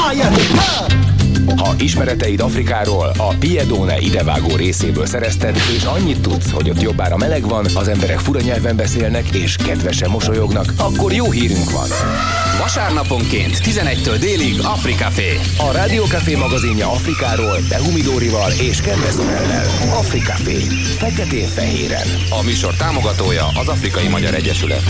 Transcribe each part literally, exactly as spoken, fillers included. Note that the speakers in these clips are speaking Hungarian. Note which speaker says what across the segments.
Speaker 1: Ha ismereteid Afrikáról a Piedone idevágó részéből szerezted, és annyit tudsz, hogy ott jobbára meleg van, az emberek fura nyelven beszélnek, és kedvesen mosolyognak, akkor jó hírünk van.
Speaker 2: Vasárnaponként tizenegytől délig Africafé.
Speaker 1: A Rádiókafé magazinja Afrikáról Behumi Dórival és Kembe Szorellel. Africafé. Feketén-fehéren.
Speaker 2: A műsor támogatója az Afrikai Magyar Egyesület.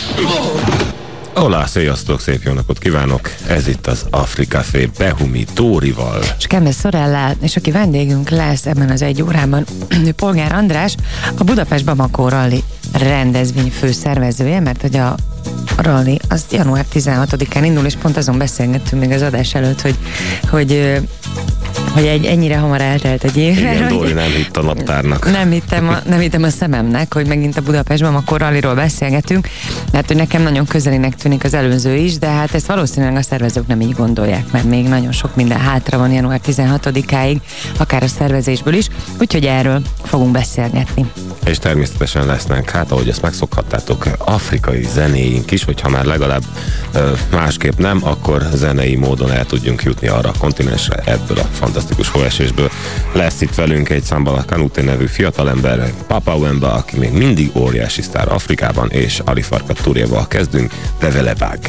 Speaker 3: Olá, sziasztok, szép jó napot kívánok! Ez itt az Africafé Behumi Dórival.
Speaker 4: És Kembe Szorellel, és aki vendégünk lesz ebben az egy órában, Polgár András, a Budapest Bamako Rally rendezvény főszervezője, mert hogy a rally az január tizenhatodikán indul, és pont azon beszélgettünk még az adás előtt, hogy, hogy hogy egy, ennyire hamar eltelt egy év.
Speaker 3: Igen, Dóri nem hitt a naptárnak.
Speaker 4: Nem hittem a, nem hittem a szememnek, hogy megint a Budapestben akkor rallyról beszélgetünk, mert hogy nekem nagyon közelinek tűnik az előző is, de hát ezt valószínűleg a szervezők nem így gondolják, mert még nagyon sok minden hátra van január tizenhatodikáig, akár a szervezésből is, úgyhogy erről fogunk beszélgetni.
Speaker 3: És természetesen lesznek, hát ahogy ezt megszokhattátok, afrikai zenéink is, hogyha már legalább másképp nem, akkor zenei módon el tudjunk jutni arra a kontinensre ebből a fantasztikus hóesésből. Lesz itt velünk egy Sambala Kanute nevű fiatalember, Papa Wemba, aki még mindig óriási sztár Afrikában, és Ali Farkat Touréval kezdünk, Develebag.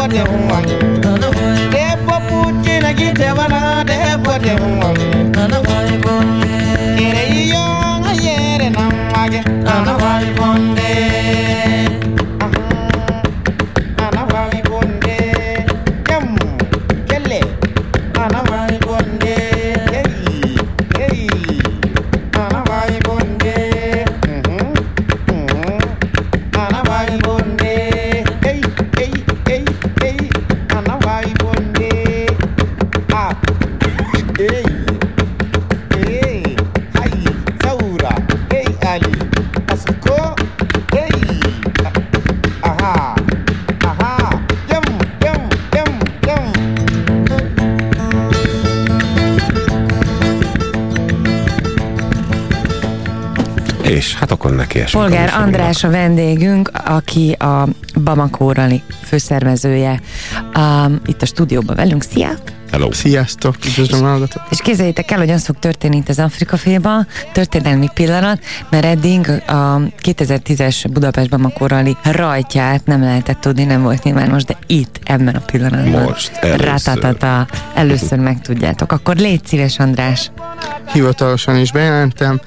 Speaker 3: És hát akkor neki esünk.
Speaker 4: Polgár András a vendégünk, aki a Bamako Rally főszervezője. Um, itt a stúdióban velünk. Szia!
Speaker 3: Hello!
Speaker 5: Sziasztok! Üdvözlöm a hallgatót!
Speaker 4: És képzeljétek el, hogy az fog történni itt az Afrikaféban, történelmi pillanat, mert eddig a kétezer-tízes Budapest Bamako Rally rajtját nem lehetett tudni, nem volt nyilvános, de itt, ebben a pillanatban.
Speaker 3: Most először.
Speaker 4: Rátatata, először megtudjátok. Akkor légy szíves, András!
Speaker 5: Hivatalosan is bejelentem.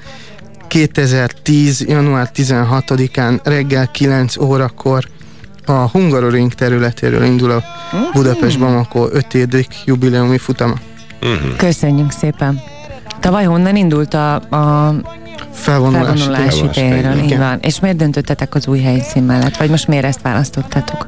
Speaker 5: kétezer-tíz. január tizenhatodikán reggel kilenc órakor a Hungaroring területéről indul a Budapest Bamako ötödik jubileumi futama.
Speaker 3: Uh-huh.
Speaker 4: Köszönjük szépen! Tavaly honnan indult a, a
Speaker 5: felvonulási,
Speaker 4: felvonulási téről? Így
Speaker 5: igen.
Speaker 4: van. És miért döntöttetek az új helyszín mellett? Vagy most miért ezt választottátok?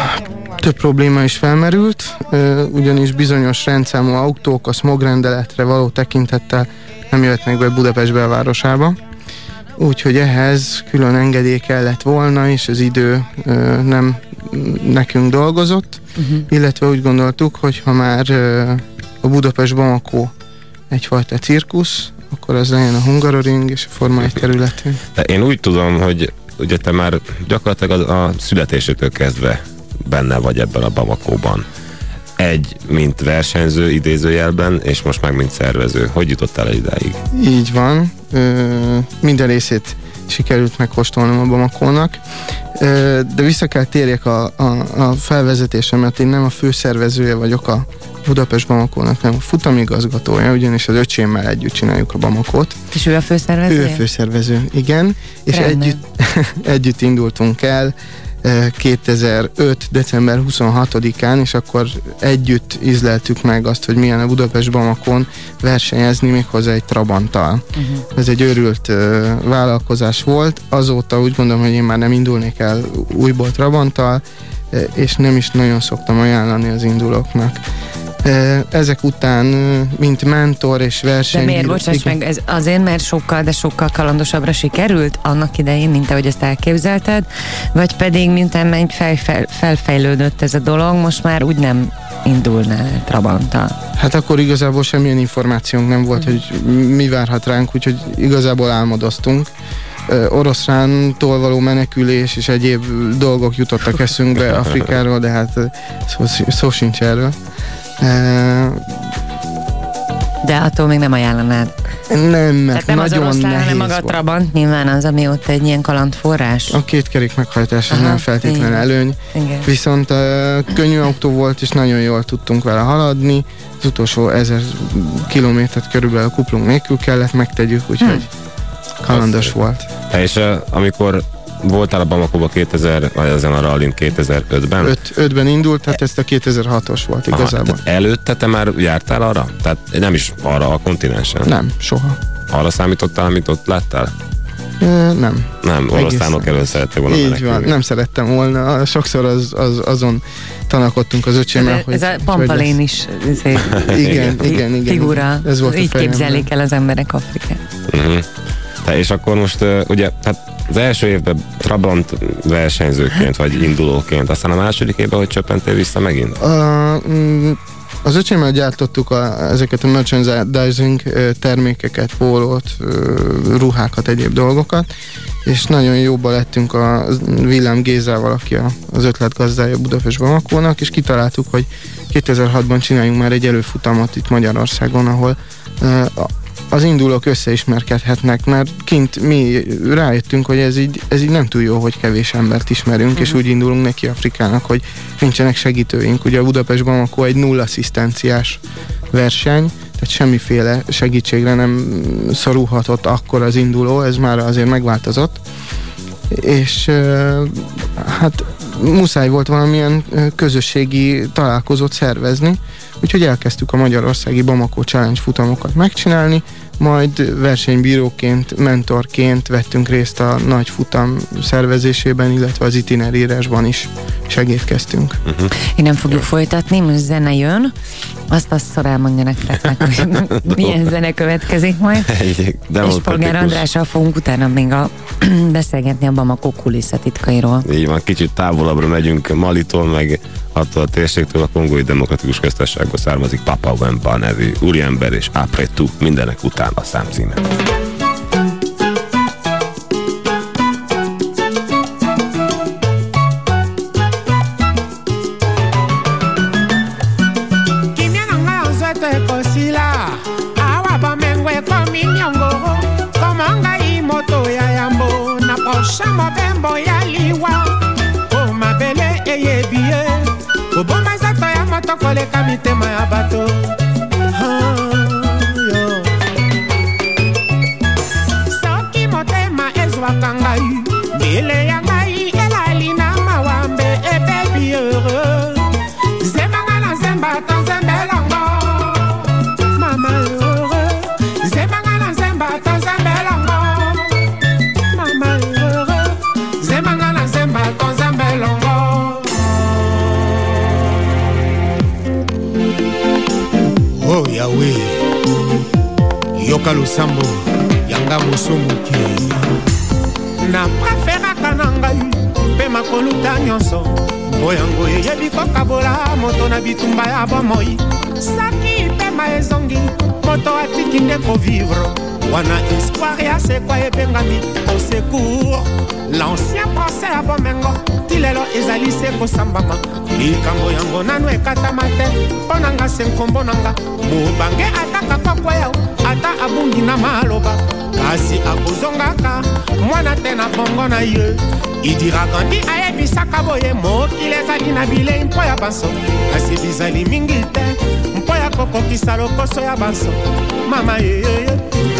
Speaker 5: Több probléma is felmerült, ugyanis bizonyos rendszámú autók a smogrendeletre való tekintettel nem jöhetnek be Budapest belvárosába. Úgyhogy ehhez külön engedély kellett volna, és az idő ö, nem nekünk dolgozott, uh-huh. illetve úgy gondoltuk, hogy ha már ö, a Budapest Bamako egyfajta cirkusz, akkor az legyen a Hungaroring és a Forma egy területén.
Speaker 3: De én úgy tudom, hogy ugye te már gyakorlatilag a, a születésétől kezdve benne vagy ebben a Bamakóban. Egy, mint versenyző idézőjelben, és most meg mint szervező. Hogy jutottál el idáig?
Speaker 5: Így van. Ö, minden részét sikerült megkóstolnom a Bamakónak. Ö, de vissza kell térjek a, a, a felvezetésemet. Én nem a főszervezője vagyok a Budapest Bamakónak, nem a futamigazgatója, ugyanis az öcsémmel együtt csináljuk a Bamakót.
Speaker 4: És ő a főszervező?
Speaker 5: Ő a főszervező, igen. És
Speaker 4: Rendben.
Speaker 5: együtt, együtt indultunk el kétezer-öt. december huszonhatodikán, és akkor együtt ízleltük meg azt, hogy milyen a Budapest Bamakón versenyezni, méghozzá egy Trabanttal. Uh-huh. Ez egy őrült uh, vállalkozás volt. Azóta úgy gondolom, hogy én már nem indulnék el újból Trabanttal, uh, és nem is nagyon szoktam ajánlani az indulóknak. Ezek után, mint mentor és verseny...
Speaker 4: De miért, bocsáss meg, ez azért, mert sokkal, de sokkal kalandosabbra sikerült annak idején, mint ahogy ezt elképzelted, vagy pedig miután menj fel, fel, felfejlődött ez a dolog, most már úgy nem indulnál Trabanttal?
Speaker 5: Hát akkor igazából semmilyen információnk nem volt, mm. hogy mi várhat ránk, úgyhogy igazából álmodoztunk. Oroszlántól való menekülés és egyéb dolgok jutottak eszünkbe Afrikáról, de hát szó, szó sincs erről.
Speaker 4: De attól még nem ajánlanád.
Speaker 5: Nem, mert
Speaker 4: tehát nem
Speaker 5: nagyon
Speaker 4: az oroszlán, hanem maga a
Speaker 5: volt.
Speaker 4: Trabant, nyilván az, ami ott egy ilyen kalandforrás.
Speaker 5: A két kerék meghajtás az nem feltétlen
Speaker 4: igen.
Speaker 5: előny.
Speaker 4: Igen.
Speaker 5: Viszont uh, könnyű autó volt, és nagyon jól tudtunk vele haladni. Az utolsó ezer kilométert körülbelül a kuplung nélkül kellett megtegyük, úgyhogy hmm. kalandos az volt.
Speaker 3: És uh, amikor voltál a Bamakóba kétezer, vagy ezen a rallin kétezer-ötben?
Speaker 5: Öt, ötben indult, tehát ezt a kétezer-hatos volt igazából.
Speaker 3: Aha, előtte te már jártál arra? Tehát nem is arra a kontinensen?
Speaker 5: Nem, soha.
Speaker 3: Arra számítottál, amit ott láttál?
Speaker 5: E, nem.
Speaker 3: Nem, oroszlánok elől szerettek volna
Speaker 5: Így
Speaker 3: menekülni.
Speaker 5: van, nem szerettem volna. Sokszor az, az, azon tanakodtunk az öcsémmel,
Speaker 4: ez,
Speaker 5: hogy...
Speaker 4: ez a Pampalén is
Speaker 5: igen, igen, igen, igen.
Speaker 4: figura.
Speaker 5: Ez volt
Speaker 4: így képzelik el az emberek Afrikát.
Speaker 3: Uh-huh. Te, és akkor most uh, ugye, hát az első évben Trabant versenyzőként, vagy indulóként, aztán a második évben, hogy csöppentél vissza megint?
Speaker 5: Uh, az öcsémmel gyártottuk a, ezeket a merchandising termékeket, pólót, ruhákat, egyéb dolgokat, és nagyon jóba lettünk a Villám Gézával, aki a, az ötletgazdája Budapest Bamakónak, és kitaláltuk, hogy kétezer-hatban csináljunk már egy előfutamot itt Magyarországon, ahol uh, az indulók összeismerkedhetnek, mert kint mi rájöttünk, hogy ez így, ez így nem túl jó, hogy kevés embert ismerünk, uh-huh. és úgy indulunk neki Afrikának, hogy nincsenek segítőink. Ugye a Budapest Bamako egy nulla asszisztenciás verseny, tehát semmiféle segítségre nem szorulhatott akkor az induló, ez már azért megváltozott. És hát muszáj volt valamilyen közösségi találkozót szervezni, úgyhogy elkezdtük a magyarországi Bamako Challenge futamokat megcsinálni, majd versenybíróként, mentorként vettünk részt a nagy futam szervezésében, illetve az itinerírásban is segítkeztünk.
Speaker 3: Uh-huh.
Speaker 4: Innen fogjuk folytatni, most zene jön, azt azt elmondja nektek, hogy milyen zene következik majd. És Polgár Andrással fogunk utána még a beszélgetni a Bamako kulisszatitkairól.
Speaker 3: Így van, kicsit távolabbra megyünk Malitól, meg attól a térségtől, a Kongói Demokratikus Köztársaságból származik Papa Wemba nevű úriember, és Après tout, mindenek után a számcíme.
Speaker 6: Shama bembo ya liwa o mabele eyebie o bomba zato ya motokole kamitema ya bato soki motema ezwaka ngai mbele ya ngai elali na mawambe ebebi heureux zembanga na zemba to zembelongo mama heureux zembanga na zemba to zembelongo oh Yahweh yoka lusambo yanga musumuki na preferaka na ngai mpe makoluta nyonso mpo yango eyebi kokabola moto na bitumba ya bomoi saki pema ezongi moto atiki nde kovivre wana espoir ya sekwa ebengami au secours l'ancien procès ya bomengo ti lelo ezali se kosambama likambo yango nano ekatama te mpo na nga se nkombo na nga mobange ataka kokwa yao ata abungi na maloba kasi akozongaka mwana te na bongo na ye idiraka ndi ayebisaka boye mokili ezali na bilei mpo ya banso kasi bizali mingi te mpo ya kokokisa lokoso ya banso mama yeyeye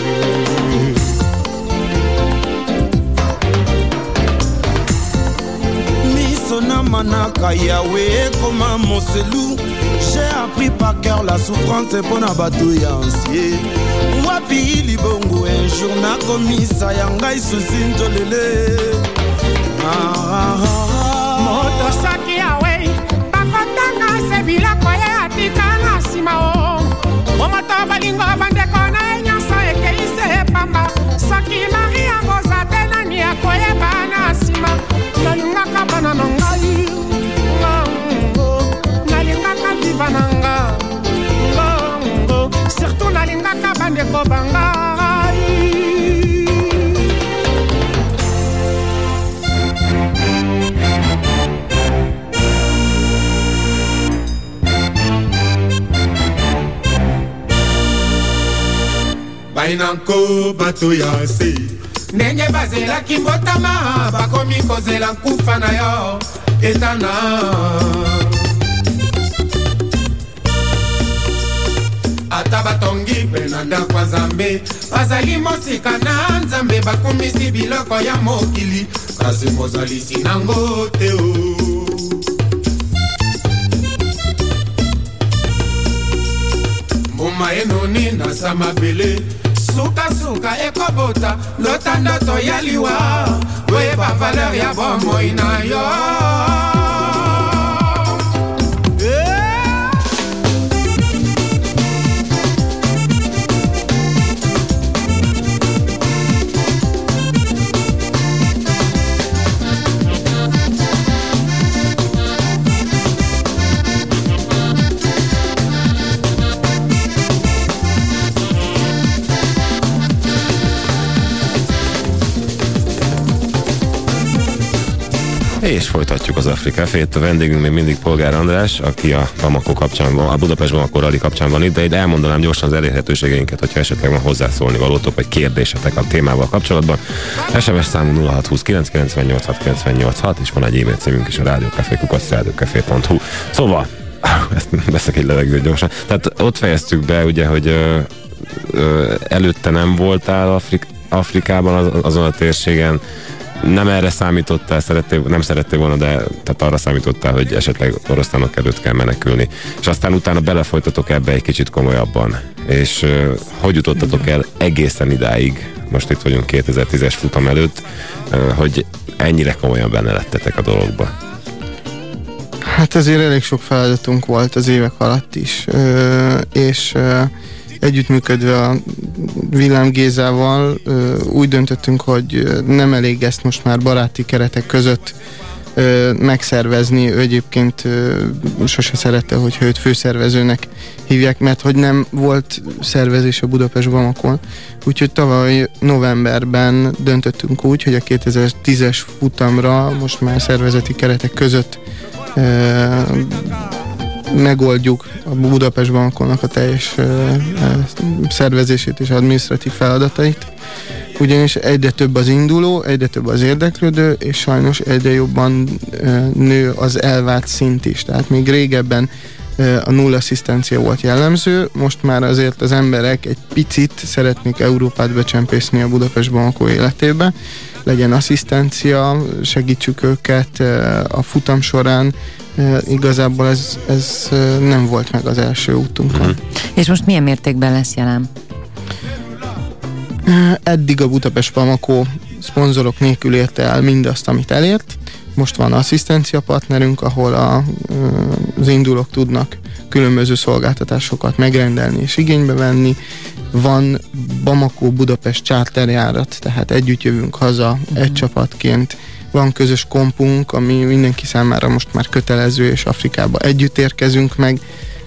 Speaker 7: Sona manaka Yahweh comme un monselou. J'ai appris par cœur la souffrance pour na bateau ya ancien. Wapi libongo un jour na komisa yanga isusinto lele. Ah ah ah.
Speaker 6: Moto saki Yahweh bakotanga se bilako ya atika na sima o. Moto balingo bandeko na nyasa ekeise pamba. Saki Maria goza tena ni akoye bana sima. Nalingaka bana nangai ngango nalingaka viva nanga ngango surtout nalingaka bandeko bangai bainanko bato ya se ndenge bazelaki mbotama bakomi kozela nkufa na yo etana ata batongi mpe na ndako ya nzambe bazali mosika na nzambe bakomisi biloko ya mokili kasi kozalisi nango te o mbuma enoni na sa mabele suka suka ekobota lota ndoto ya liwa oyeba valeur ya bomoi na yo
Speaker 3: És folytatjuk az Afrikafét. A vendégünk még mindig Polgár András, aki a Bamako kapcsán van, a Budapest Bamako rally kapcsán van itt, de ide elmondanám gyorsan az elérhetőségeinket, hogyha esetleg van hozzászólni valótok, vagy kérdésetek a témával kapcsolatban. es em es számú nulla hat húsz kilenc kilencvennyolc hat kilencvennyolc hat, és van egy e-mail címünk is, a rádiókafé kukac rádiókafé pont hu. Szóval, ezt veszek egy levegőt gyorsan. Tehát ott fejeztük be, ugye, hogy ö, ö, előtte nem voltál Afrik- Afrikában, az, azon a térségen, nem erre számítottál, szerettél, nem szerettél volna, de tehát arra számítottál, hogy esetleg oroszlánok előtt kell menekülni. És aztán utána belefolytatok ebbe egy kicsit komolyabban. És uh, hogy jutottatok el egészen idáig, most itt vagyunk kétezer-tízes futam előtt, uh, hogy ennyire komolyan benne lettetek a dologba?
Speaker 5: Hát azért elég sok feladatunk volt az évek alatt is, uh, és uh, együttműködve a Villám Gézával úgy döntöttünk, hogy nem elég ezt most már baráti keretek között megszervezni. Ő egyébként sose szerette, hogyha őt főszervezőnek hívják, mert hogy nem volt szervezés a Budapest Bamakon. Úgyhogy tavaly novemberben döntöttünk úgy, hogy a kétezer-tízes futamra most már szervezeti keretek között megoldjuk a Budapest Bamakonnak a teljes uh, szervezését és adminisztratív feladatait, ugyanis egyre több az induló, egyre több az érdeklődő, és sajnos egyre jobban uh, nő az elvárt szint is. Tehát még régebben uh, a nulla asszisztencia volt jellemző, most már azért az emberek egy picit szeretnék Európát becsempészni a Budapest Bamako életébe, legyen asszisztencia, segítsük őket uh, a futam során. Uh, igazából ez, ez uh, nem volt meg az első útunkon. Mm.
Speaker 4: És most milyen mértékben lesz jelen?
Speaker 5: Uh, eddig a Budapest Bamako szponzorok nélkül érte el mindazt, amit elért. Most van asszisztencia partnerünk, ahol a, uh, az indulók tudnak különböző szolgáltatásokat megrendelni és igénybe venni. Van Bamako-Budapest charterjárat, tehát együtt jövünk haza mm. egy csapatként. Van közös kompunk, ami mindenki számára most már kötelező, és Afrikába együtt érkezünk meg.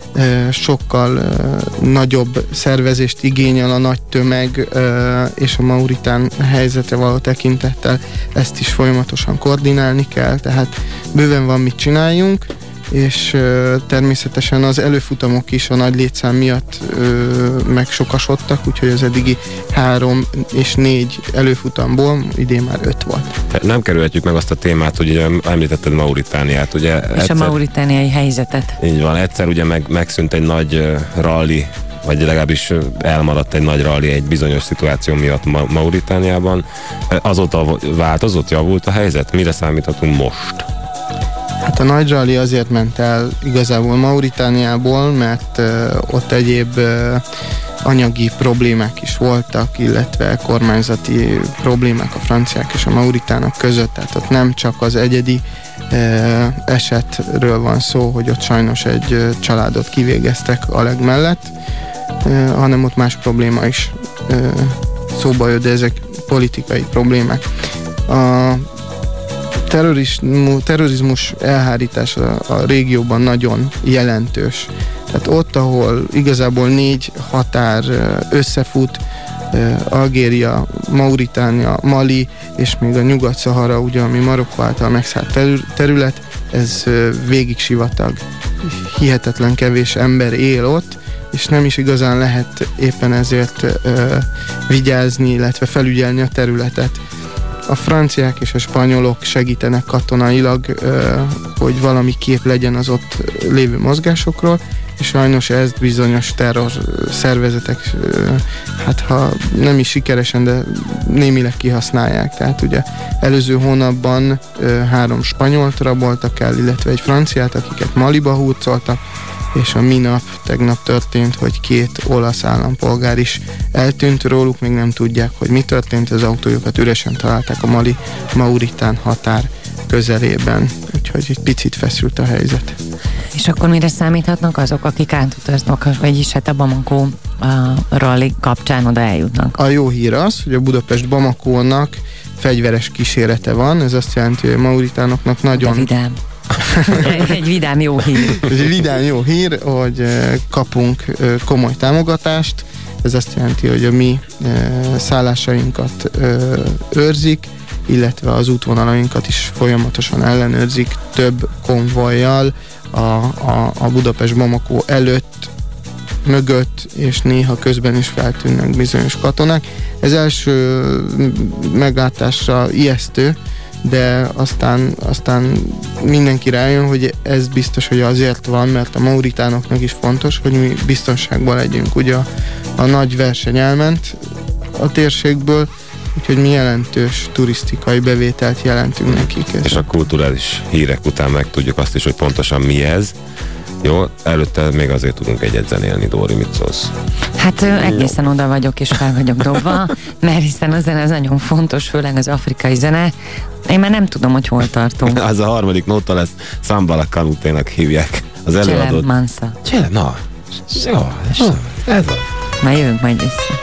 Speaker 5: Sokkal nagyobb szervezést igényel a nagy tömeg, és a mauritán helyzetre való tekintettel ezt is folyamatosan koordinálni kell, tehát bőven van mit csináljunk, és uh, természetesen az előfutamok is a nagy létszám miatt uh, megsokasodtak, úgyhogy az eddigi három és négy előfutamból idén már öt volt.
Speaker 3: Te nem kerülhetjük meg azt a témát, hogy ugye említetted Mauritániát, ugye?
Speaker 4: És egyszer, a mauritániai helyzetet.
Speaker 3: Így van, egyszer ugye meg, megszűnt egy nagy uh, rally, vagy legalábbis elmaradt egy nagy rally egy bizonyos szituáció miatt Ma- Mauritániában. Azóta változott, javult a helyzet? Mire számíthatunk most?
Speaker 5: Hát a nagy rally azért ment el igazából Mauritániából, mert uh, ott egyéb uh, anyagi problémák is voltak, illetve kormányzati problémák a franciák és a mauritánok között, tehát ott nem csak az egyedi uh, esetről van szó, hogy ott sajnos egy uh, családot kivégeztek a legmellett, uh, hanem ott más probléma is uh, szóba jött, de ezek politikai problémák. A Terrorizmus, terrorizmus elhárítása a régióban nagyon jelentős. Tehát ott, ahol igazából négy határ összefut, Algéria, Mauritánia, Mali és még a Nyugat-Szahara, ugye, ami Marokkó által megszállt terület, ez végig sivatag. Hihetetlen kevés ember él ott, és nem is igazán lehet éppen ezért vigyázni, illetve felügyelni a területet. A franciák és a spanyolok segítenek katonailag, hogy valami kép legyen az ott lévő mozgásokról, és sajnos ezt bizonyos terror szervezetek, hát ha nem is sikeresen, de némileg kihasználják. Tehát ugye előző hónapban három spanyolt raboltak el, illetve egy franciát, akiket Maliba hurcoltak, és a minap, tegnap történt, hogy két olasz állampolgár is eltűnt, róluk még nem tudják, hogy mi történt, az autójukat üresen találták a Mali-Mauritán határ közelében, úgyhogy egy picit feszült a helyzet.
Speaker 4: És akkor mire számíthatnak azok, akik átutaznak, vagyis hát a Bamako a rally kapcsán oda eljutnak?
Speaker 5: A jó hír az, hogy a Budapest Bamakónak fegyveres kísérete van, ez azt jelenti, hogy a mauritánoknak nagyon...
Speaker 4: De vidám. Egy vidám jó hír.
Speaker 5: Egy vidám jó hír, hogy kapunk komoly támogatást. Ez azt jelenti, hogy a mi szállásainkat őrzik, illetve az útvonalainkat is folyamatosan ellenőrzik több konvojjal a, a, a Budapest-Bamako előtt, mögött, és néha közben is feltűnnek bizonyos katonák. Ez első meglátásra ijesztő, de aztán, aztán mindenki rájön, hogy ez biztos, hogy azért van, mert a mauritánoknak is fontos, hogy mi biztonságban legyünk. Ugye a, a nagy verseny elment a térségből, úgyhogy mi jelentős turisztikai bevételt jelentünk nekik.
Speaker 3: És a kulturális hírek után megtudjuk azt is, hogy pontosan mi ez. Jó, előtte még azért tudunk egyet zenélni, Dóri, mit szólsz?
Speaker 4: Hát egészen oda vagyok és fel vagyok dobva, mert hiszen a zene az nagyon fontos, főleg az afrikai zene. Én már nem tudom, hogy hol tartunk.
Speaker 3: Az a harmadik nóta lesz, Sambala Kanuténak hívják az előadót.
Speaker 4: Cselem Mansa.
Speaker 3: Cselem, na. Jó, ez az.
Speaker 4: Már jövünk majd vissza.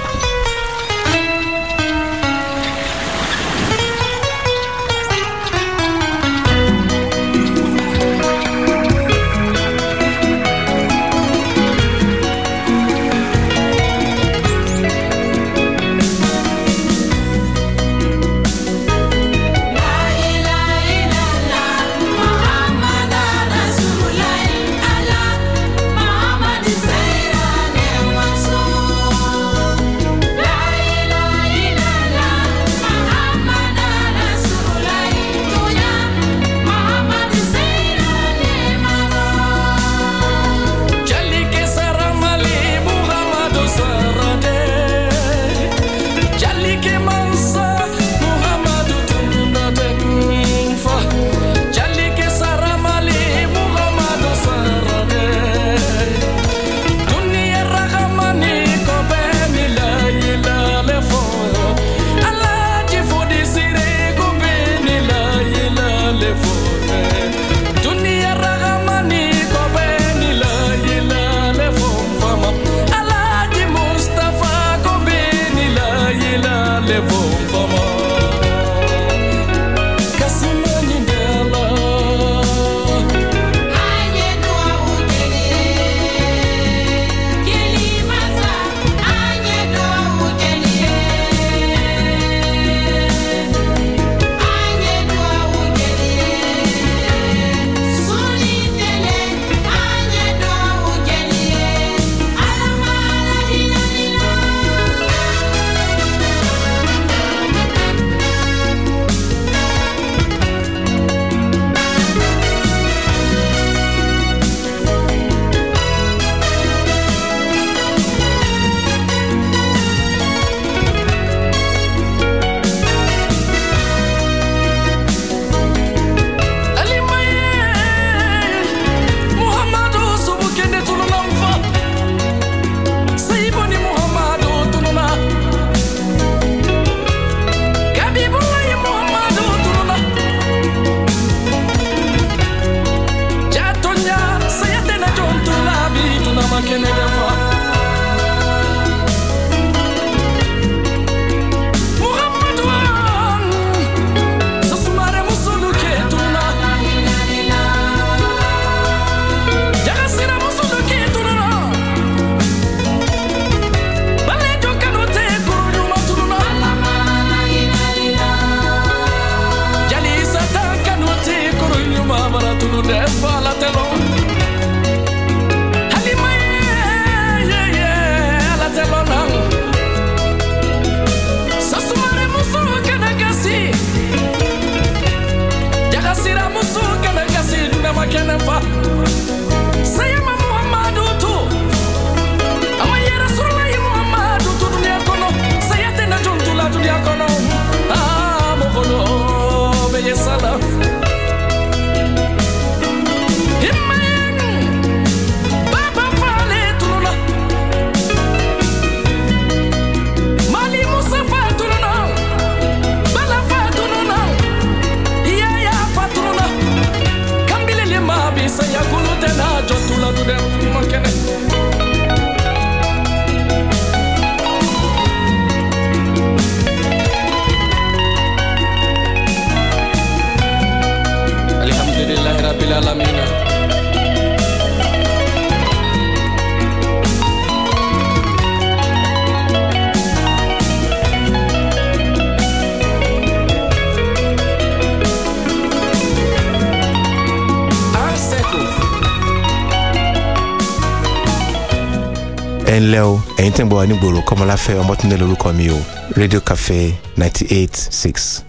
Speaker 8: ẹ ǹlẹ́ o ẹ̀yin tẹ́ ń gbọ́ wa nígboro Kọ́mọláfẹ́ Ọmọ́túndé lórúkọ mi o Radio Cafe ninety-eight point six.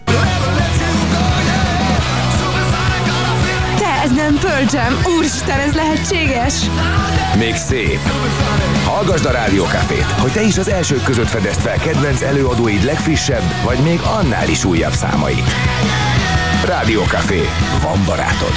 Speaker 9: Ez nem Pearl Jam, úristen, ez lehetséges?
Speaker 1: Még szép. Hallgasd a Rádió Cafét, hogy te is az elsők között fedezd fel kedvenc előadóid legfrissebb, vagy még annál is újabb számait. Rádió Café. Van barátod.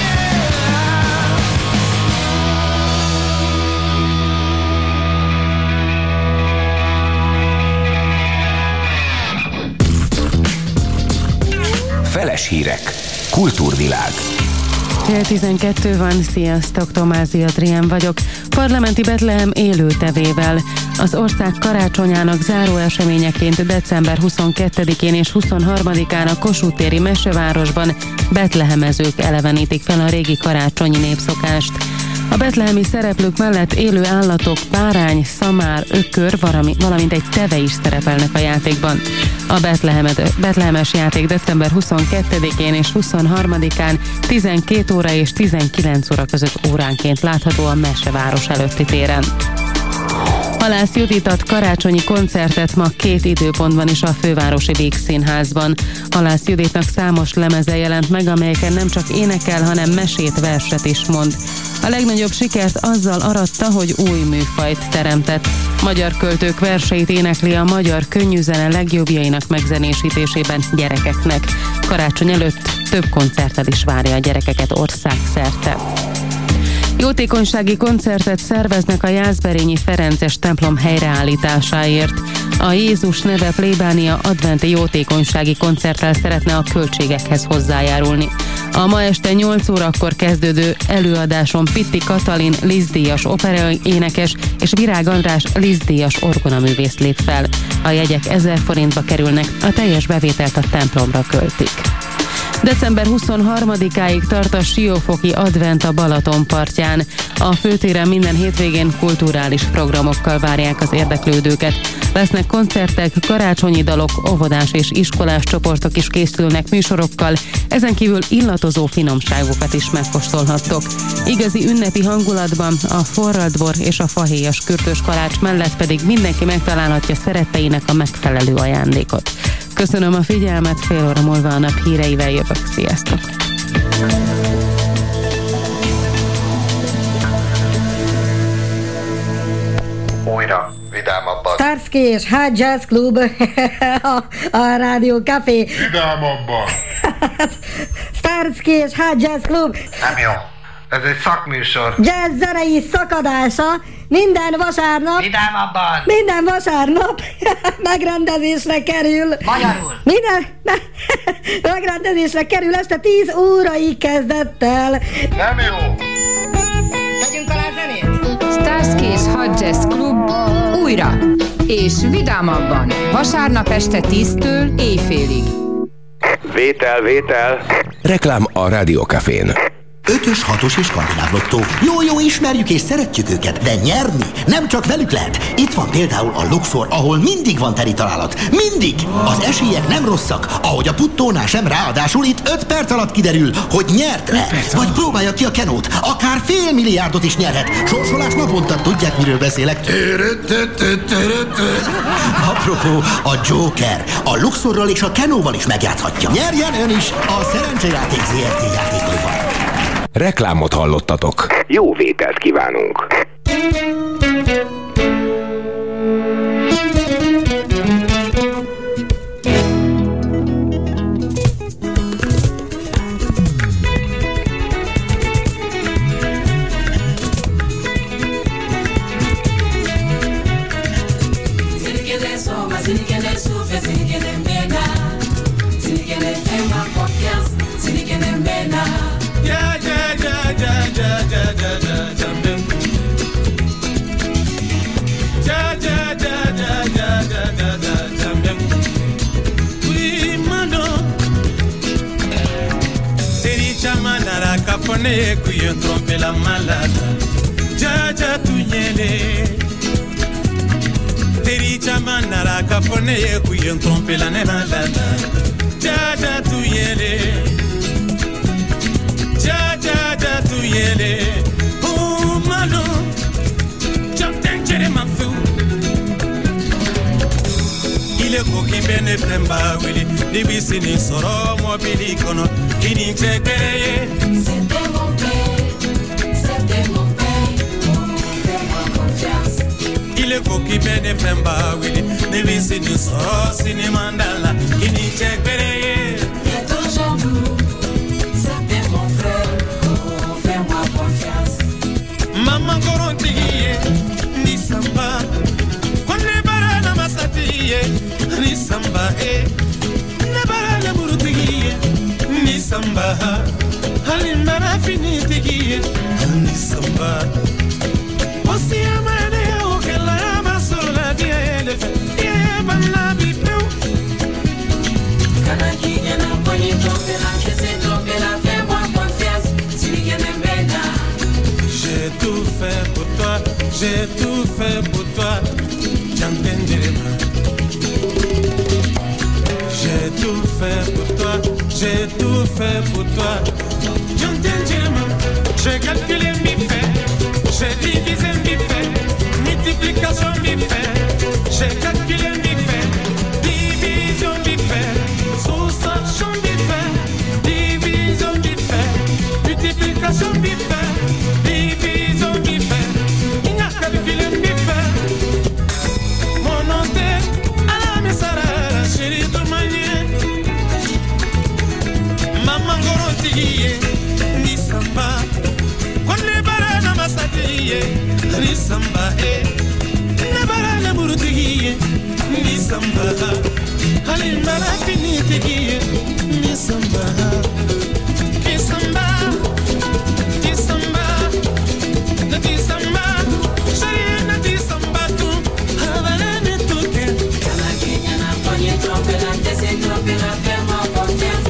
Speaker 1: Feles hírek. Kultúrvilág.
Speaker 10: Fél tizenkettő van, sziasztok, Tomázi Adrián vagyok. Parlamenti Betlehem élőtevével. Az ország karácsonyának záró eseményeként december huszonkettedikén és huszonharmadikán a Kossuth téri Mesevárosban betlehemezők elevenítik fel a régi karácsonyi népszokást. A betlehemi szereplők mellett élő állatok, bárány, szamár, ökör, valamint egy teve is szerepelnek a játékban. A betlehemes játék december huszonkettedikén és huszonharmadikán tizenkét óra és tizenkilenc óra között óránként látható a Meseváros előtti téren. Halász Judit ad karácsonyi koncertet ma két időpontban is a fővárosi Vígszínházban. Halász Juditnak számos lemeze jelent meg, amelyeken nem csak énekel, hanem mesét, verset is mond. A legnagyobb sikert azzal aratta, hogy új műfajt teremtett. Magyar költők verseit énekli a magyar könnyűzene legjobbjainak megzenésítésében gyerekeknek. Karácsony előtt több koncerttel is várja a gyerekeket országszerte. Jótékonysági koncertet szerveznek a Jászberényi Ferences templom helyreállításáért. A Jézus neve plébánia adventi jótékonysági koncerttel szeretne a költségekhez hozzájárulni. A ma este nyolc órakor kezdődő előadáson Pitti Katalin Liszt-díjas operaénekes és Virág András Liszt-díjas orgonaművész lép fel. A jegyek ezer forintba kerülnek, a teljes bevételt a templomra költik. december huszonharmadikáig tart a Siófoki advent a Balaton partján. A főtéren minden hétvégén kulturális programokkal várják az érdeklődőket. Lesznek koncertek, karácsonyi dalok, óvodás és iskolás csoportok is készülnek műsorokkal, ezen kívül illatozó finomságokat is megkóstolhattok. Igazi ünnepi hangulatban a forradbor és a fahéjas kürtös kalács mellett pedig mindenki megtalálhatja szeretteinek a megfelelő ajándékot. Köszönöm a figyelmet, fél óra múlva a nap híreivel jövök. Sziasztok!
Speaker 11: Újra, vidámabban.
Speaker 12: Starsky és Hot Jazz Club a, a Rádió Café.
Speaker 11: Vidámabban.
Speaker 12: Starsky és Hot Jazz Club.
Speaker 11: Nem jó. Ez egy szakműsor.
Speaker 12: Jazz zenei szakadása minden vasárnap.
Speaker 13: Vidámabban.
Speaker 12: Minden vasárnap megrendezésre kerül.
Speaker 13: Magyarul.
Speaker 12: Minden me, megrendezésre kerül este tíz óraig kezdettel.
Speaker 11: Nem jó.
Speaker 12: Tegyünk alá zenét.
Speaker 13: Starsky és Hot Jazz Club újra és vidámabban. Vasárnap este tíztől éjfélig.
Speaker 1: Vétel, vétel. Reklám a Rádió Cafén.
Speaker 14: Ötös, hatos és skandináv lottó. Jó, jó, ismerjük és szeretjük őket, de nyerni nem csak velük lehet. Itt van például a Luxor, ahol mindig van teri találat. Mindig! Az esélyek nem rosszak, ahogy a puttónál sem, ráadásul itt öt perc alatt kiderül, hogy nyert-e. Vagy próbálja ki a Kenót, akár fél milliárdot is nyerhet. Sorsolás naponta, tudják, miről beszélek. Apropó, a Joker. A Luxorral és a Kenóval is megjátszhatja. Nyerjen ön is a Szerencsejáték zé er té játékaival.
Speaker 1: Reklámot hallottatok. Jó vételt kívánunk.
Speaker 15: Fone kuyo trompe la malada Jaja tunyele Teri chama nara kafone kuyo trompe la ne malada Jaja tunyele Jaja tuyele Oh mano Jump then chere ma bene femba wili ni bisini soro mobili kono kini chekeye.
Speaker 16: C'était mon père, c'était mon père, fais-moi confiance.
Speaker 15: Il est beau qui bene femba wili ni bisini soro sini mandala kini chekeye.
Speaker 16: Et ton jambou, c'était mon frère, oh, fais-moi confiance.
Speaker 15: Maman korontiye ni samba konne barana masatiye ni samba e ne barana burutiye ni samba halimara finitiye ni samba osi amane o kala masola diele ye banna bipu
Speaker 16: Kana kinya na kwenye tope la kese tope la fais-moi confiance. Si ni kene mbena.
Speaker 15: J'ai tout fait pour toi, j'ai tout fait pour toi, j'entendrai. J'ai tout fait pour toi, j'ai tout fait pour toi, j'entendrai. J'ai calculé mes faits, j'ai divisé mes faits, multiplication mes faits, j'ai calculé mes faits, division mes faits, soustraction mes faits, division mes faits, multiplication mes faits. Ni samba, konne barana masatiye, ni samba eh, ne barana burutiye, ni samba, halin mara finitiye, ni samba, ni samba, ni samba, ni samba, shari na ni samba tu, habala ne tuke.
Speaker 16: Kana kinya na kwenye tope la kese tope la fais-moi confiance.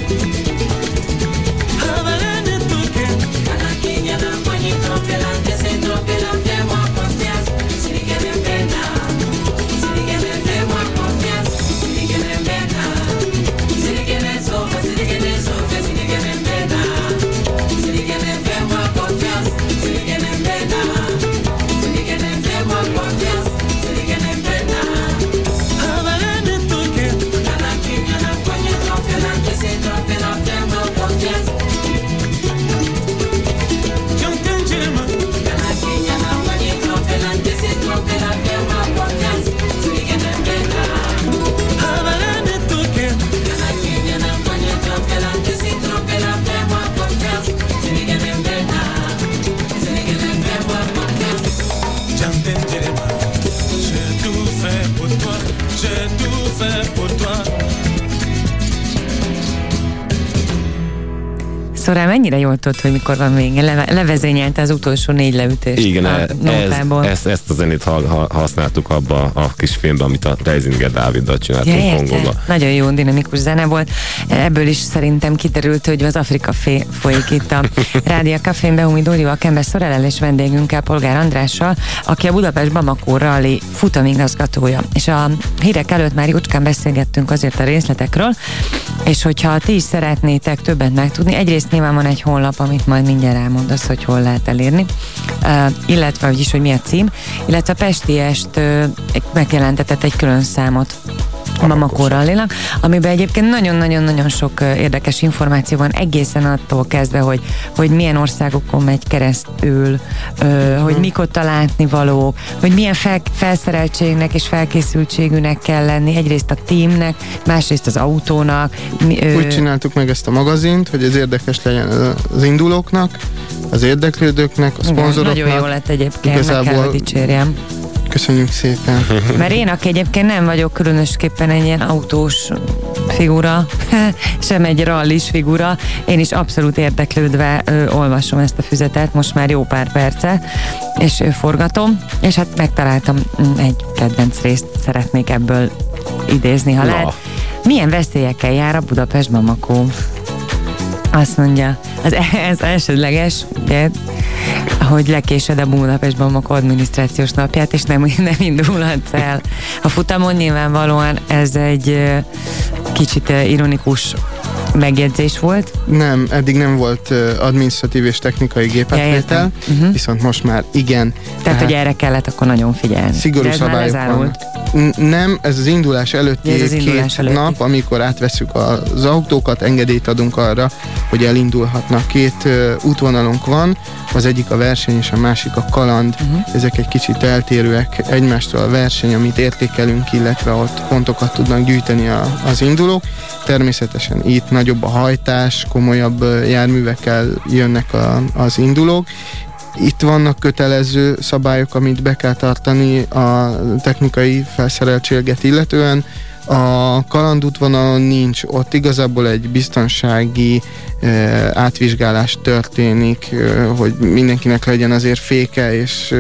Speaker 4: Szóval mennyire jól tudod, hogy mikor van vége? Leve, levezényelte az utolsó négy leütést.
Speaker 3: Igen,
Speaker 4: a
Speaker 3: ez, ezt, ezt a zenét ha, ha, használtuk abba a kis filmben, amit a Reisinger Dáviddal csináltunk
Speaker 4: ja,
Speaker 3: Kongóba.
Speaker 4: Nagyon jó dinamikus zene volt. Ebből is szerintem kiderült, hogy az Afrika fé folyik itt a Rádió Cafén Behumi Dóri Akember Szorellel és vendégünkkel, Polgár Andrással, aki a Budapest Bamako Rally futamigazgatója. És a hírek előtt már jócskán beszélgettünk azért a részletekről, és hogyha ti is szeretnétek többet megtudni, egyrészt nyilván van egy honlap, amit majd mindjárt elmondasz, hogy hol lehet elérni, uh, illetve vagyis, hogy mi a cím, illetve a Pestiest uh, megjelentetett egy külön számot a Bamako Rallynak, amiben egyébként nagyon-nagyon-nagyon sok uh, érdekes információ van, egészen attól kezdve, hogy, hogy milyen országokon megy keresztül, uh, hogy mik ott a látnivalók, hogy milyen fel, felszereltségnek és felkészültségűnek kell lenni, egyrészt a teamnek, másrészt az autónak.
Speaker 5: Mi, uh, Úgy csináltuk meg ezt a magazint, hogy ez érdekes legyen az indulóknak, az érdeklődőknek, a szponzoroknak.
Speaker 4: Nagyon jó lett egyébként, igazából meg kell, hogy dicsérjem.
Speaker 5: Köszönjük szépen.
Speaker 4: Mert én, aki egyébként nem vagyok különösképpen egy ilyen autós figura, sem egy rallis figura, én is abszolút érdeklődve ö, olvasom ezt a füzetet, most már jó pár perce, és ö, forgatom, és hát megtaláltam egy kedvenc részt, szeretnék ebből idézni, ha lehet. Milyen veszélyekkel jár a Budapest Bamako? Azt mondja, az, ez elsődleges, ugye, hogy lekésed a Budapest Bamako adminisztrációs napját, és nem, nem indulhatsz el. A futamon nyilvánvalóan ez egy kicsit ironikus megjegyzés volt.
Speaker 5: Nem, eddig nem volt adminisztratív és technikai gépátvétel, ja, uh-huh. viszont most már igen.
Speaker 4: Tehát, tehát, hogy erre kellett akkor nagyon figyelni.
Speaker 5: Szigorú szabályok vannak. Nem, ez az indulás előtti
Speaker 4: ez az indulás
Speaker 5: két
Speaker 4: előtti.
Speaker 5: nap, amikor átveszük az autókat, engedélyt adunk arra, hogy elindulhatnak. Két uh, útvonalunk van, az egyik a verseny és a másik a kaland. Uh-huh. Ezek egy kicsit eltérőek egymástól. A verseny, amit értékelünk, illetve ott pontokat tudnak gyűjteni a, az indulók. Természetesen itt nagyobb a hajtás, komolyabb uh, járművekkel jönnek a, az indulók. Itt vannak kötelező szabályok, amit be kell tartani a technikai felszereltséget illetően. A kalandútvonalon nincs, ott igazából egy biztonsági eh, átvizsgálás történik, eh, hogy mindenkinek legyen azért féke, és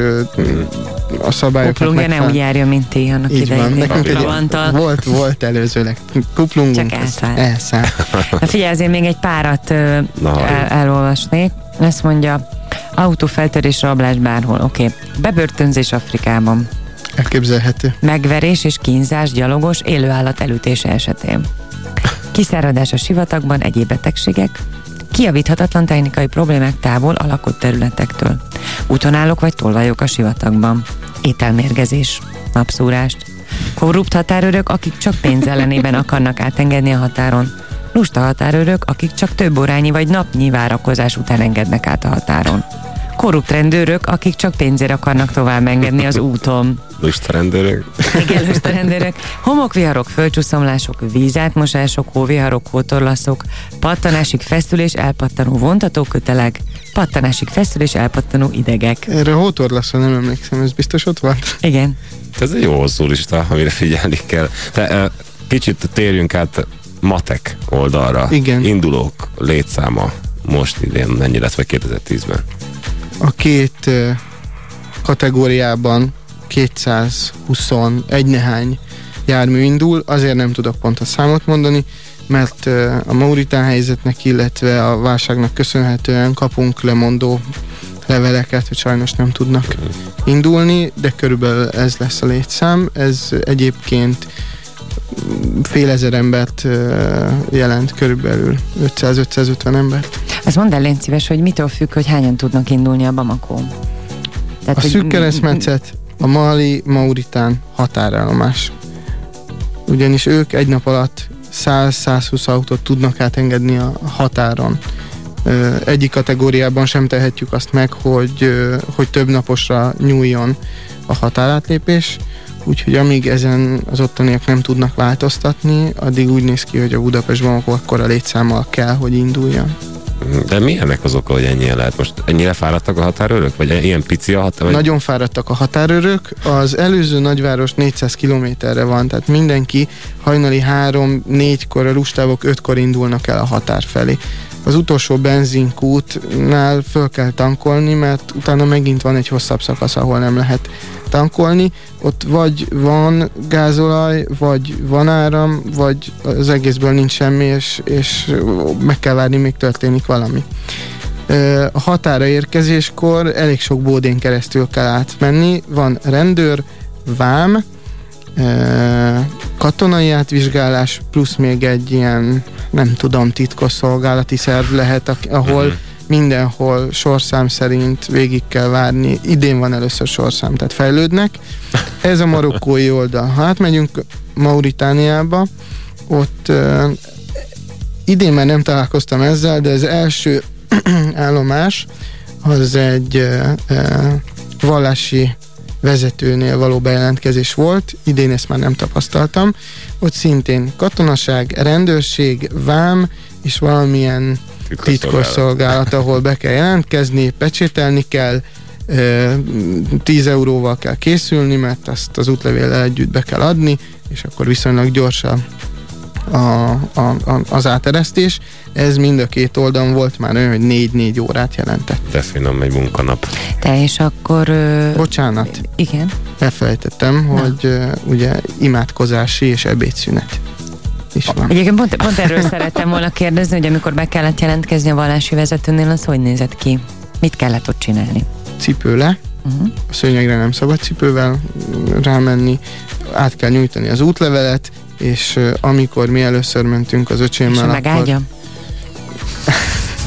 Speaker 5: eh, a szabályoknak
Speaker 4: kuplungja
Speaker 5: megfelel...
Speaker 4: ne úgy járjon, mint ti annak
Speaker 5: Így
Speaker 4: idején.
Speaker 5: van, nekünk egy, volt, volt előzőleg kuplungunk.
Speaker 4: Csak elszáll.
Speaker 5: elszáll.
Speaker 4: Na figyelj, azért még egy párat uh, el, elolvasnék. Ezt mondja, autófeltörés, rablás bárhol. Oké. Okay. Bebörtönzés Afrikában.
Speaker 5: Elképzelhető.
Speaker 4: Megverés és kínzás gyalogos élőállat elütése esetén. Kiszáradás a sivatagban, egyéb betegségek. Kijavíthatatlan technikai problémák távol a lakott területektől. Útonállók vagy tolvajok a sivatagban. Ételmérgezés, napszúrást. Korrupt határőrök, akik csak pénz ellenében akarnak átengedni a határon. Lusta határőrök, akik csak több órányi vagy napnyi várakozás után engednek át a határon. Korrupt rendőrök, akik csak pénzért akarnak tovább engedni az úton.
Speaker 3: Lusta rendőrök.
Speaker 4: Igen, lusta rendőrök. Homokviharok, földcsúszomlások, vízátmosások, hóviharok, hótorlaszok, pattanásig feszülés, elpattanó vontatóköteleg, pattanásig feszülés, elpattanó idegek.
Speaker 5: Erre a hótorlaszra nem emlékszem, ez biztos ott volt?
Speaker 4: Igen.
Speaker 3: Ez egy jó hosszú lista, amire figyelni kell. De kicsit térjünk át matek oldalra.
Speaker 5: Igen.
Speaker 3: Indulók létszáma most idén mennyi lesz, vagy kétezer-tízben?
Speaker 5: A két uh, kategóriában kétszázhuszonegy nehány jármű indul, azért nem tudok pontos számot mondani, mert uh, a mauritán helyzetnek, illetve a válságnak köszönhetően kapunk lemondó leveleket, hogy sajnos nem tudnak indulni, de körülbelül ez lesz a létszám. Ez egyébként fél ezer embert uh, jelent, körülbelül ötszáz-ötszázötven embert.
Speaker 4: Azt mondd el, légy szíves, hogy mitől függ, hogy hányan tudnak indulni a Bamakón?
Speaker 5: A szűk keresztmetszet a Mali-Mauritán határállomás. Ugyanis ők egy nap alatt száz-százhúsz autót tudnak átengedni a határon. Egyik kategóriában sem tehetjük azt meg, hogy, hogy több naposra nyúljon a határátlépés, úgyhogy amíg ezen az ottaniak nem tudnak változtatni, addig úgy néz ki, hogy a Budapest-Bamako akkora létszámmal kell, hogy induljon.
Speaker 3: De mi ennek az oka, hogy ennyien lehet? Most ennyire fáradtak a határőrök? Vagy ilyen pici a határőrök?
Speaker 5: Nagyon fáradtak a határőrök. Az előző nagyváros négyszáz kilométerre van, tehát mindenki hajnali három-négykor, a lustávok ötkor indulnak el a határ felé. Az utolsó benzinkútnál föl kell tankolni, mert utána megint van egy hosszabb szakasz, ahol nem lehet tankolni. Ott vagy van gázolaj, vagy van áram, vagy az egészből nincs semmi, és, és meg kell várni, még történik valami. A határa érkezéskor elég sok bódén keresztül kell átmenni. Van rendőr, vám, katonai átvizsgálás, plusz még egy ilyen, nem tudom, titkosszolgálati szerv lehet, ahol mm-hmm. mindenhol sorszám szerint végig kell várni. Idén van először sorszám, tehát fejlődnek. Ez a marokkói oldal. Ha átmegyünk Mauritániába, ott uh, idén már nem találkoztam ezzel, de az első állomás az egy uh, uh, vallási vezetőnél való bejelentkezés volt, idén ezt már nem tapasztaltam. Ott szintén katonaság, rendőrség, vám és valamilyen titkosszolgálat, ahol be kell jelentkezni, pecsételni kell, tíz euróval kell készülni, mert azt az útlevéllel együtt be kell adni, és akkor viszonylag gyorsan a, a, a, az áteresztés. Ez mind a két oldalon volt már olyan, hogy négy-négy órát jelentett.
Speaker 3: De finom, egy munkanap.
Speaker 4: Te és akkor... Ö...
Speaker 5: Bocsánat.
Speaker 4: Igen.
Speaker 5: Elfelejtettem, Na. hogy uh, ugye imádkozási és ebédszünet is van.
Speaker 4: Egyébként pont, pont erről szerettem volna kérdezni, hogy amikor be kellett jelentkezni a vallási vezetőnél, az hogy nézett ki? Mit kellett ott csinálni?
Speaker 5: Cipő le. Uh-huh. A szőnyegre nem szabad cipővel rámenni. Át kell nyújtani az útlevelet, és uh, amikor mi először mentünk az öcsémmel,
Speaker 4: és a megáldja?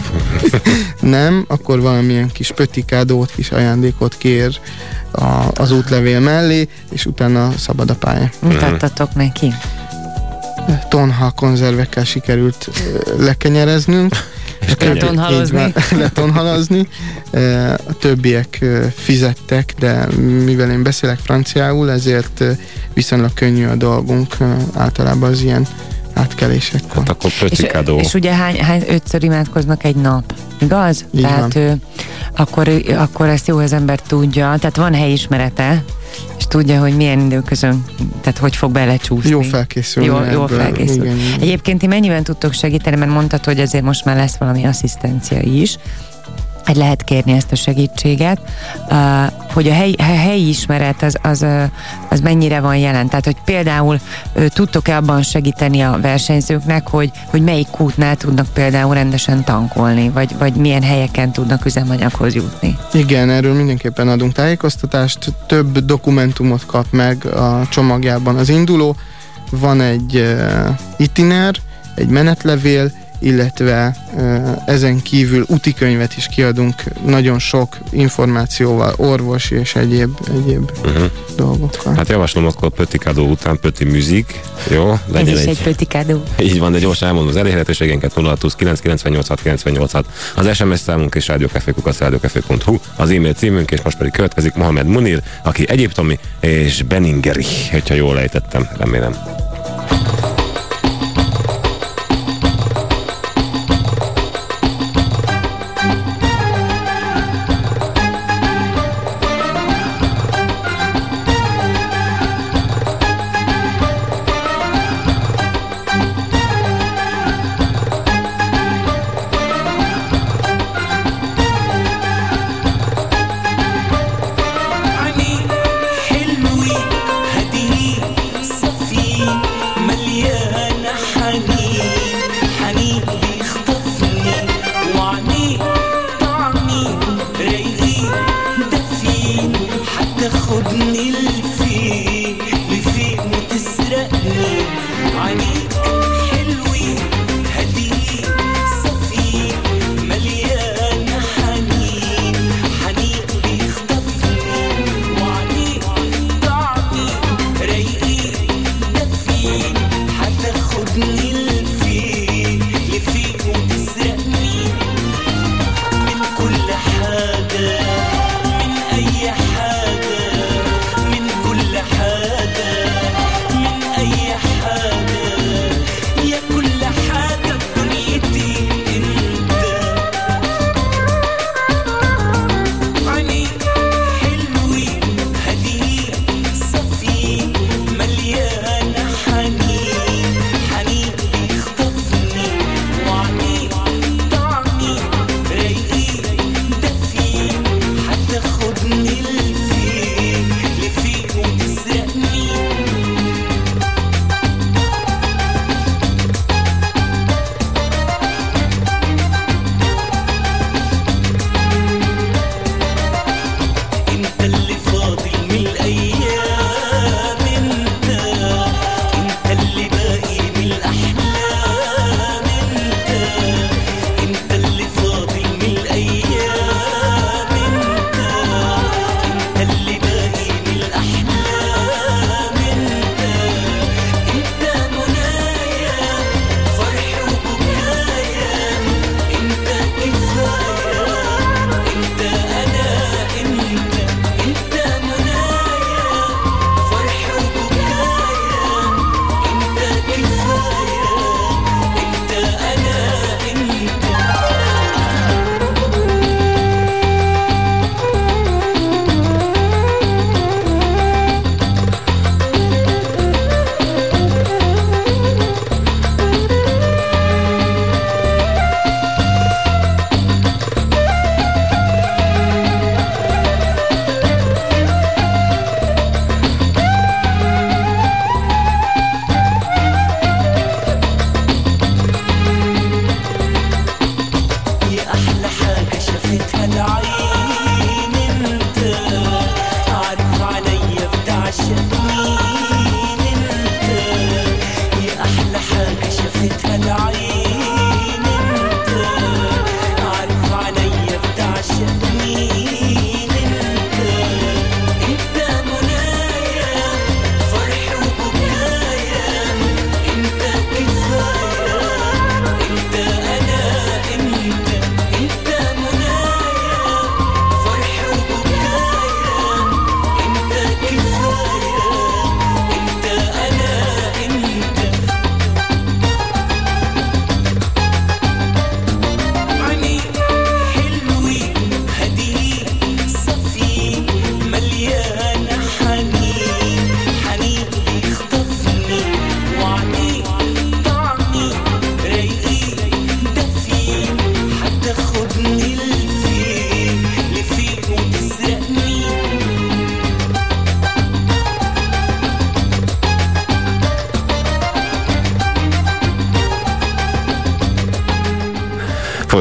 Speaker 5: nem, akkor valamilyen kis pötikádót, kis ajándékot kér a, az útlevél mellé, és utána szabad a pálya.
Speaker 4: Mutattatok neki?
Speaker 5: Tonhal konzervekkel sikerült lekenyereznünk.
Speaker 4: És letonhalozni.
Speaker 5: letonhalozni. A többiek fizettek, de mivel én beszélek franciául, ezért viszonylag könnyű a dolgunk általában az ilyen átkelésekkor.
Speaker 3: Hát akkor pötikádó.
Speaker 4: És, és ugye hány, hány ötször imádkoznak egy nap, igaz?
Speaker 5: Így
Speaker 4: tehát ő, akkor, akkor ezt jó, az ember tudja, tehát van helyismerete, és tudja, hogy milyen időközön, tehát hogy fog belecsúszni.
Speaker 5: Jó felkészülni.
Speaker 4: Jó, jó felkészül.
Speaker 5: Igen, igen.
Speaker 4: Egyébként ti mennyiben tudtok segíteni, mert mondtad, hogy azért most már lesz valami asszisztencia is, hogy lehet kérni ezt a segítséget, uh, hogy a helyi, helyi ismeret az, az, uh, az mennyire van jelen. Tehát, hogy például uh, tudtok-e abban segíteni a versenyzőknek, hogy, hogy melyik kútnál tudnak például rendesen tankolni, vagy, vagy milyen helyeken tudnak üzemanyaghoz jutni?
Speaker 5: Igen, erről mindenképpen adunk tájékoztatást. Több dokumentumot kap meg a csomagjában az induló. Van egy uh, itiner, egy menetlevél, illetve ezen kívül útikönyvet is kiadunk nagyon sok információval, orvosi és egyéb, egyéb uh-huh. dolgokkal.
Speaker 3: Hát javaslom akkor pötikádó után pöti műzik, jó?
Speaker 4: Ez is egy, egy pötikádó.
Speaker 3: Így van, de gyorsan elmondom az elérhetőségénket: nulla hat kilenc kilencvennyolc hat kilencvennyolc hat, az es em es számunk és rádiókafé kukac rádiókafé pont hu, az e-mail címünk, és most pedig következik Mohamed Munir, aki egyiptomi, és Beningeri, hogyha jól ejtettem, remélem.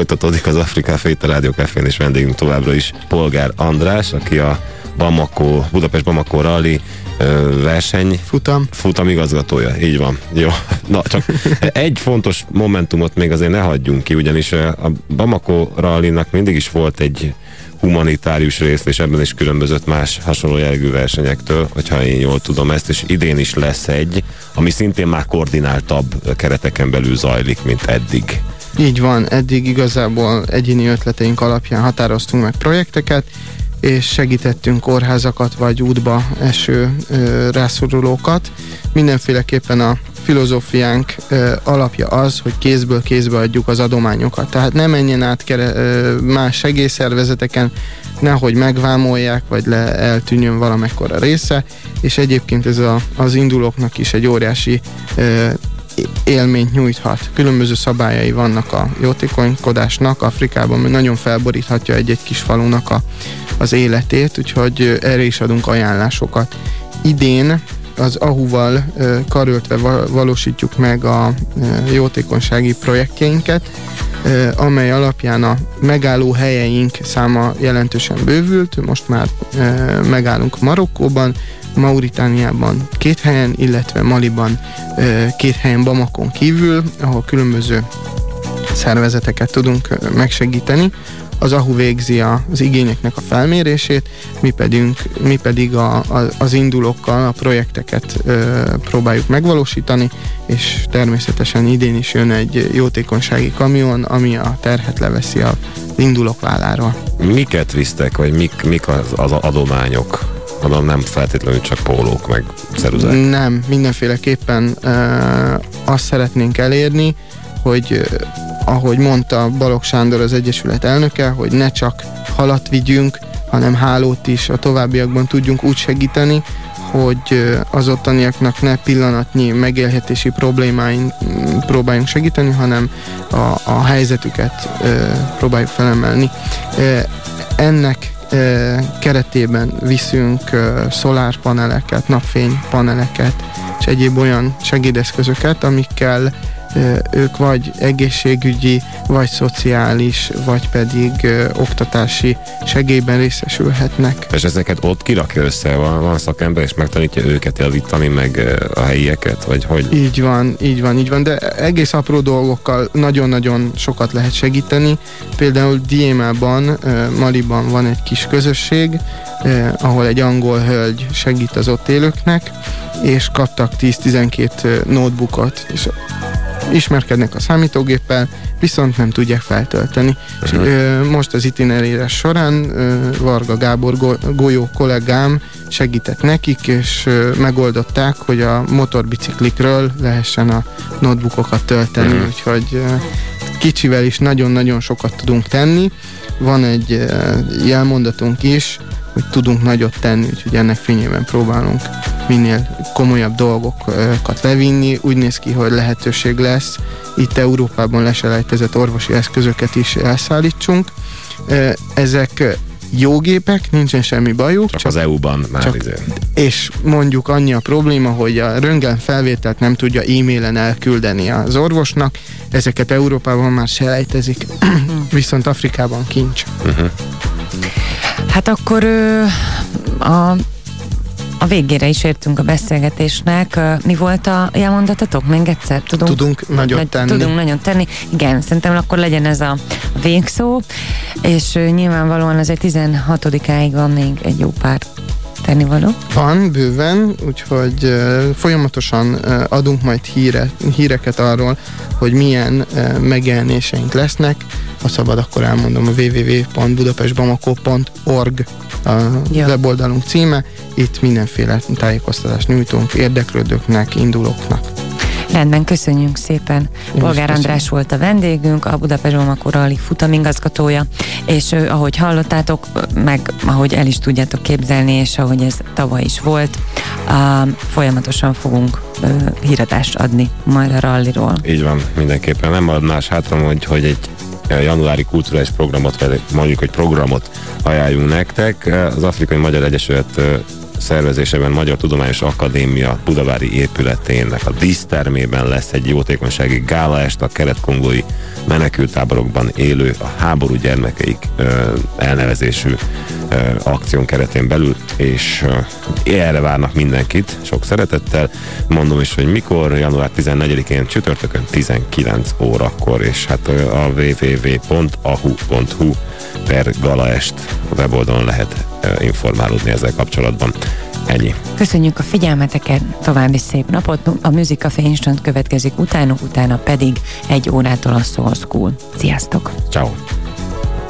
Speaker 3: Folytatódik az Afrika Café, a Rádió Cafén, és vendégünk továbbra is Polgár András, aki a Bamako, Budapest Bamako Rally verseny
Speaker 5: futam.
Speaker 3: futam igazgatója. Így van. Jó. Na, csak egy fontos momentumot még azért ne hagyjunk ki, ugyanis a Bamako Rallynak mindig is volt egy humanitárius rész, és ebben is különbözött más hasonló jellegű versenyektől, hogyha én jól tudom ezt, és idén is lesz egy, ami szintén már koordináltabb kereteken belül zajlik, mint eddig.
Speaker 5: Így van, eddig igazából egyéni ötleteink alapján határoztunk meg projekteket, és segítettünk kórházakat vagy útba eső ö, rászorulókat. Mindenféleképpen a filozófiánk ö, alapja az, hogy kézből kézbe adjuk az adományokat. Tehát ne menjen át kere, ö, más segélyszervezeteken, nehogy megvámolják, vagy le, eltűnjön valamekkora része, és egyébként ez a, az indulóknak is egy óriási ö, élményt nyújthat. Különböző szabályai vannak a jótékonykodásnak Afrikában, mert nagyon felboríthatja egy-egy kis falunak a, az életét, úgyhogy erre is adunk ajánlásokat. Idén az á hú-val karöltve valósítjuk meg a jótékonysági projektjeinket, amely alapján a megálló helyeink száma jelentősen bővült. Most már megállunk Marokkóban, Mauritániában két helyen, illetve Maliban két helyen Bamakon kívül, ahol különböző szervezeteket tudunk megsegíteni. Az á hú végzi az igényeknek a felmérését, mi pedig, mi pedig a, a, az indulókkal a projekteket ö, próbáljuk megvalósítani, és természetesen idén is jön egy jótékonysági kamion, ami a terhet leveszi az indulók válláról.
Speaker 3: Miket visztek, vagy mik, mik az, az adományok? Mondom, nem feltétlenül csak pólók, meg ceruzák.
Speaker 5: Nem, mindenféleképpen ö, azt szeretnénk elérni, hogy ahogy mondta Balogh Sándor, az Egyesület elnöke, hogy ne csak halat vigyünk, hanem hálót is a továbbiakban tudjunk úgy segíteni, hogy az ottaniaknak ne pillanatnyi megélhetési problémáin próbáljunk segíteni, hanem a, a helyzetüket e, próbáljuk felemelni. E, ennek e, keretében viszünk e, szolárpaneleket, napfénypaneleket és egyéb olyan segédeszközöket, amikkel ők vagy egészségügyi, vagy szociális, vagy pedig ö, oktatási segélyben részesülhetnek.
Speaker 3: És ezeket ott kirakja össze, van, van szakember, és megtanítja őket javítani, meg ö, a helyieket, vagy hogy?
Speaker 5: Így van, így van, így van, de egész apró dolgokkal nagyon-nagyon sokat lehet segíteni. Például Diémában, Maliban van egy kis közösség, ö, ahol egy angol hölgy segít az ott élőknek, és kaptak tíz-tizenkét notebookot, és ismerkednek a számítógéppel, viszont nem tudják feltölteni. Uh-huh. És, ö, most az itinerérés során ö, Varga Gábor go- golyó kollégám segített nekik, és ö, megoldották, hogy a motorbiciklikről lehessen a notebookokat tölteni, uh-huh. úgyhogy ö, kicsivel is nagyon-nagyon sokat tudunk tenni. Van egy ö, jelmondatunk is, hogy tudunk nagyot tenni, úgyhogy ennek fényében próbálunk minél komolyabb dolgokat levinni. Úgy néz ki, hogy lehetőség lesz itt Európában leselejtezett orvosi eszközöket is elszállítsunk. Ezek jó gépek, nincsen semmi bajuk.
Speaker 3: Csak, csak az é u-ban már
Speaker 5: csak,
Speaker 3: izé.
Speaker 5: És mondjuk annyi a probléma, hogy a röntgen felvételt nem tudja e-mailen elküldeni az orvosnak. Ezeket Európában már selejtezik, viszont Afrikában kincs.
Speaker 3: Uh-huh.
Speaker 4: Hát akkor ö, a, a végére is értünk a beszélgetésnek. Mi volt a jelmondatatok? Még egyszer? Tudunk,
Speaker 5: tudunk nagyot
Speaker 4: nagy,
Speaker 5: tenni.
Speaker 4: Tudunk nagyon tenni. Igen, szerintem akkor legyen ez a végszó, és ö, nyilvánvalóan azért tizenhatodikáig van még egy jó pár tennivaló.
Speaker 5: Van, bőven, úgyhogy uh, folyamatosan uh, adunk majd híre, híreket arról, hogy milyen uh, megjelenéseink lesznek. Ha szabad, akkor elmondom, a double-u double-u double-u pont budapestbamako pont org a ja. weboldalunk címe. Itt mindenféle tájékoztatást nyújtunk érdeklődőknek, indulóknak.
Speaker 4: Rendben, köszönjük szépen. Polgár András volt a vendégünk, a Budapest Bamako Rally futamigazgatója, és uh, ahogy hallottátok, meg ahogy el is tudjátok képzelni, és ahogy ez tavaly is volt, uh, folyamatosan fogunk uh, híradást adni majd a rallyról.
Speaker 3: Így van, mindenképpen. Nem marad más hátra, hogy, hogy egy januári kulturális programot, vagy mondjuk, hogy programot ajánljunk nektek. Az Afrikai Magyar Egyesület szervezésében Magyar Tudományos Akadémia budavári épületének a dísztermében lesz egy jótékonysági gálaest a kelet-kongói menekültáborokban élő, a háború gyermekeik elnevezésű akción keretén belül, és erre várnak mindenkit, sok szeretettel. Mondom is, hogy mikor, január tizennegyedikén csütörtökön tizenkilenc órakor, és hát a double-u double-u double-u pont a hu pont hu per galaest weboldalon lehet informálódni ezzel kapcsolatban. Ennyi.
Speaker 4: Köszönjük a figyelmeteket, további szép napot. A Music Café Instant következik utánuk, utána pedig egy órától a Soul School. Sziasztok!
Speaker 3: Ciao.